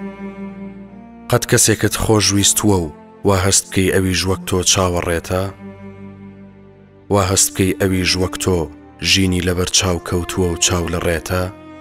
قەت کەسێکت خۆشویستووە و وا هەست بکەی ئەویش وەک تۆ چاوەڕێتە؟ وا هەست بکەی ئەویش وەک تۆ ژینی لەبەر چاو کەوتووە و چاو لە ڕێتە؟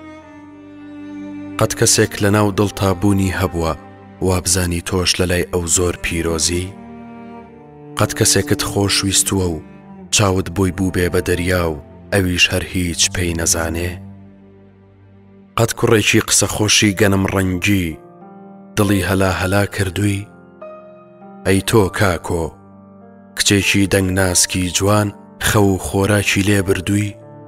قەت کەسێک لە ناو دڵتا بوونی هەبووە وا بزانی تۆش لە لای ئەو زۆر پیرۆزی؟ قەت کەسێکت خۆشویستووە و چاوت بۆی بوو بێ بە دەریا و ئەویش هەر هیچ پێی نەزانێ؟ قەت کوڕێکی قسە خۆشی گەنم ڕەنگی دڵی هەلا هەلا کردووی؟ ئەی تۆ کاکۆ کچێکی دەنگناسکی جوان خەو و خۆراکی لێ بردووی؟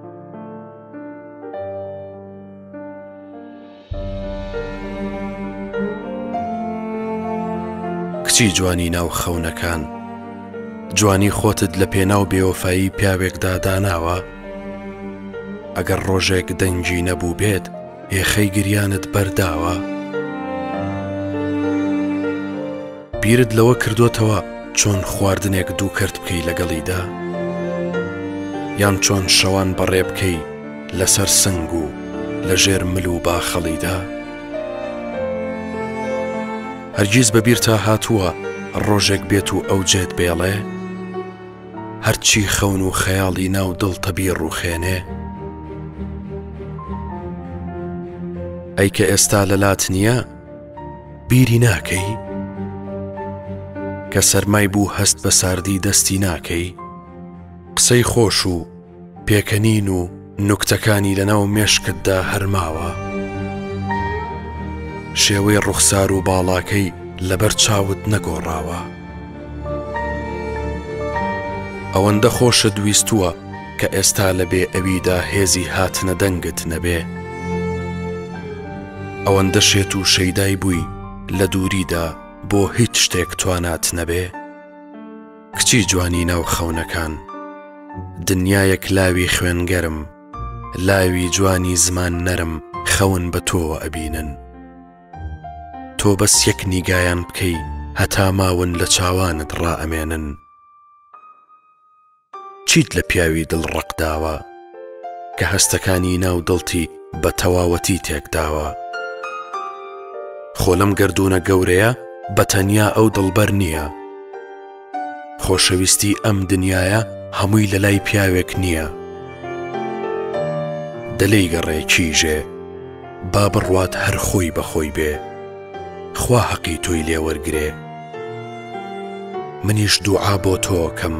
کچی جوانی ناو خەونەکان، جوانی خۆتت لە پێناو بێوەفایی پیاوێکدا داناوە؟ ئەگەر ڕۆژێک دەنگی نەبوو بێت هێخەی گریانت بەرداوە؟ بیرت لەوە کردوتەوە چۆن خواردنێک دوو کرد بکەی لەگەڵیدا؟ یان چۆن شەوان بەڕێ بکەی لەسەر سنگ و لەژێر مل و باخەڵیدا؟ هەرگیز بەبیر تا هاتووە ڕۆژێک بێت و ئەو جێت بێڵێ هەرچی خەون و خەیاڵی ناو دڵتە بیڕوخێنێ؟ ئەی کە ئێستا لەلات نییە بیری ناکەی؟ کە سەرمای بوو هەست بە ساردی دەستی ناکەی؟ قسەی خۆش و پێکەنین و نوکتەکانی لەناو مێشکتدا هەرماوە، شێوەی ڕوخسار و باڵاکەی لەبەر چاوت نەگۆڕاوە. ئەوەندە خۆشت ویستووە کە ئێستا لەبێ ئەویدا هێزی هاتنە دەنگت نەبێ، ئەوەندە شێت و شەیدای بووی لە دووریدا بۆ هیچ شتێک توانات نەبێ. کچی جوانی ناو خەونەکان، دنیایەک لاوی خوێنگەرم، لاوی جوانی زمان نەرم خەون بە تۆوە ئەبینن. تۆ بەس یەک نیگایان بکەی هەتا ماون لە چاوانت ڕائەمێنن. چیت لە پیاوی دڵ ڕقداوە کە هەستەکانی ناو دڵتی بە تەواوەتی تێکداوە؟ خۆ لەم گەردوونە گەورەیە بەتەنیا ئەو دڵبەر نییە، خۆشەویستی ئەم دنیایە هەمووی لە لای پیاوێک نییە. دەلەی گەڕێ کیژێ با بڕوات هەر خۆی بەخۆی بێ، خوا حەقی تۆی لێوەرگرێ. منیش دوعا بۆ تۆکەم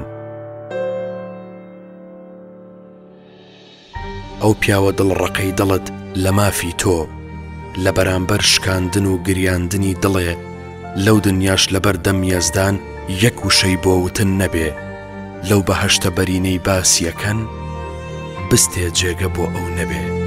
ئەو پیاوە دڵڕەقەی دڵت لە مافی تۆ لە بەرامبەر شکاندن و گریاندنی دڵێ لەو دنیاش لەبەر دەم یەزدان یەک وشەی بۆ وتن نەبێ. لەو بەهەشتە بەرینەی باسیەکەن بستێ جێگە بۆ ئەو نەبێ.